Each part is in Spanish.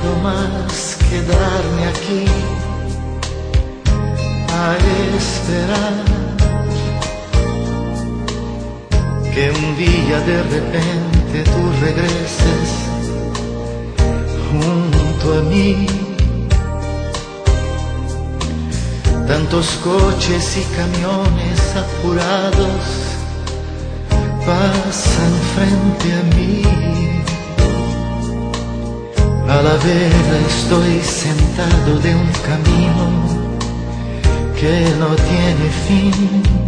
puedo más quedarme aquí a esperar que un día de repente tú regreses junto a mí. Tantos coches y camiones apurados pasan frente a mí. A la vera estoy sentado de un camino que no tiene fin.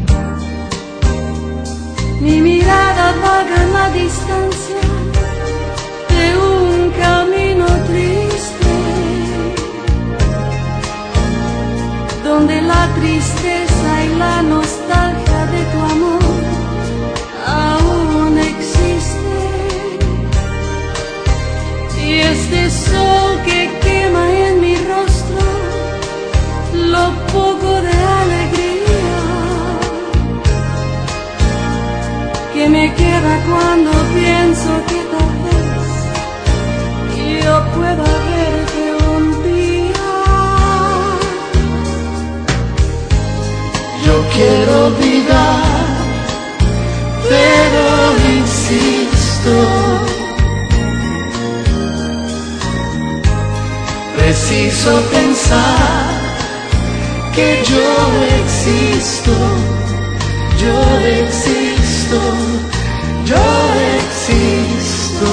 Mi mirada vaga en la distancia de un camino triste, donde la tristeza y la nostalgia de tu amor aún existe. Y este sol que quema en mi rostro lo poco de alegría que me queda cuando pienso que tal vez yo pueda verte un día. Yo quiero olvidar, pero insisto, preciso pensar que yo existo, yo existo, yo existo.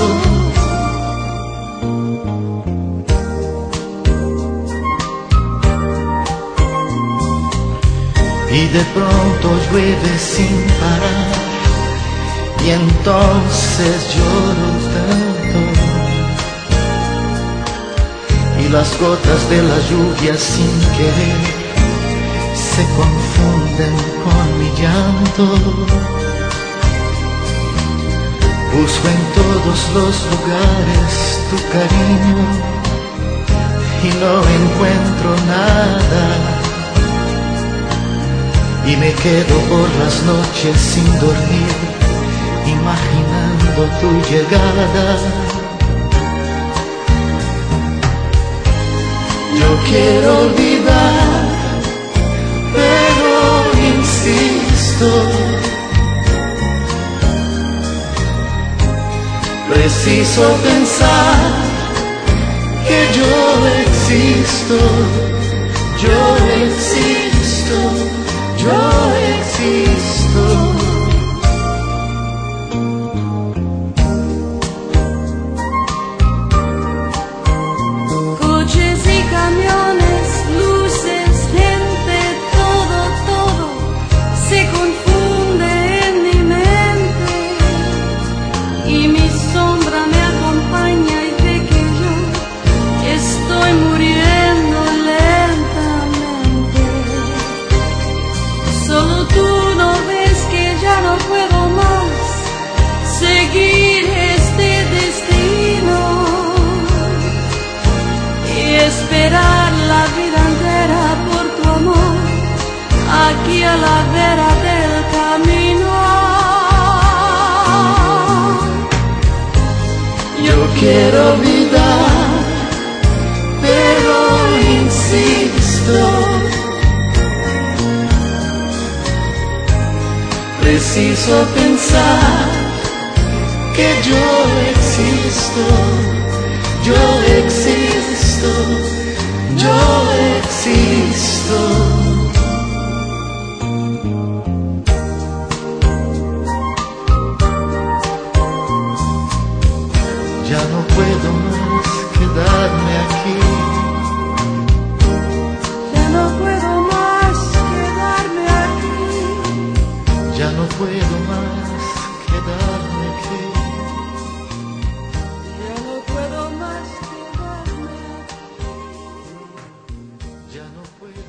Y de pronto llueve sin parar y entonces lloro tanto. Y las gotas de la lluvia sin querer se confunden con mi llanto. Busco en todos los lugares tu cariño y no encuentro nada. Y me quedo por las noches sin dormir, imaginando tu llegada. Yo quiero olvidar, pero insisto, preciso pensar que yo existo, yo existo, yo existo. Coches y camiones, luces, gente, todo, todo se confunde en mi mente. Y mi sombra me acompaña y ve que yo estoy muriendo lentamente. Solo tú no ves que ya no puedo más seguir este destino y esperar la vida entera por tu amor aquí a la vera del camino. Yo quiero olvidar, pero insisto, preciso pensar que yo existo, yo existo, yo existo. Ya no puedo más quedarme aquí. Ya no puedo más quedarme aquí. Ya no puedo más quedarme aquí. Ya no puedo más quedarme aquí. Ya no puedo.